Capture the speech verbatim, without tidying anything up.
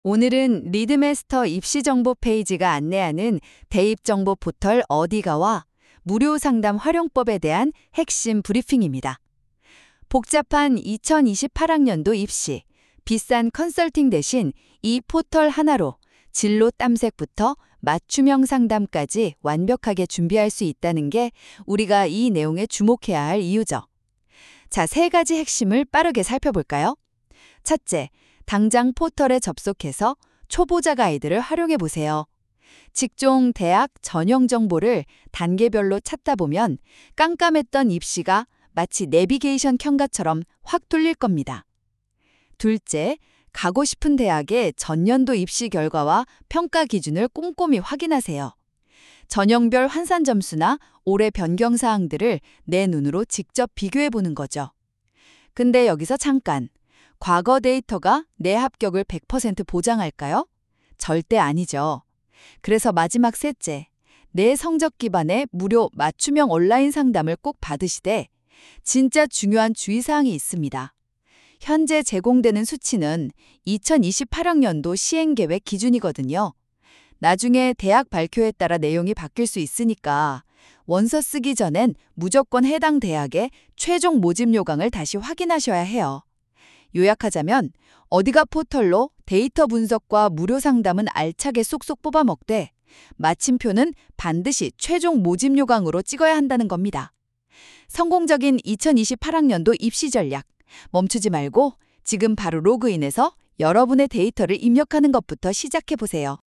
오늘은 리드메스터 입시정보 페이지가 안내하는 대입정보 포털 어디가와 무료 상담 활용법에 대한 핵심 브리핑입니다. 복잡한 이천이십팔 학년도 입시, 비싼 컨설팅 대신 이 포털 하나로 진로 탐색부터 맞춤형 상담까지 완벽하게 준비할 수 있다는 게 우리가 이 내용에 주목해야 할 이유죠. 자, 세 가지 핵심을 빠르게 살펴볼까요? 첫째, 당장 포털에 접속해서 초보자 가이드를 활용해 보세요. 직종, 대학, 전형 정보를 단계별로 찾다 보면 깜깜했던 입시가 마치 내비게이션 켠가처럼 확 뚫릴 겁니다. 둘째, 가고 싶은 대학의 전년도 입시 결과와 평가 기준을 꼼꼼히 확인하세요. 전형별 환산 점수나 올해 변경 사항들을 내 눈으로 직접 비교해 보는 거죠. 근데 여기서 잠깐, 과거 데이터가 내 합격을 백 퍼센트 보장할까요? 절대 아니죠. 그래서 마지막 셋째, 내 성적 기반의 무료 맞춤형 온라인 상담을 꼭 받으시되 진짜 중요한 주의사항이 있습니다. 현재 제공되는 수치는 이천이십팔 학년도 시행계획 기준이거든요. 나중에 대학 발표에 따라 내용이 바뀔 수 있으니까 원서 쓰기 전엔 무조건 해당 대학의 최종 모집 요강을 다시 확인하셔야 해요. 요약하자면 어디가 포털로 데이터 분석과 무료 상담은 알차게 쏙쏙 뽑아 먹되 마침표는 반드시 최종 모집 요강으로 찍어야 한다는 겁니다. 성공적인 이천이십팔 학년도 입시 전략, 멈추지 말고 지금 바로 로그인해서 여러분의 데이터를 입력하는 것부터 시작해 보세요.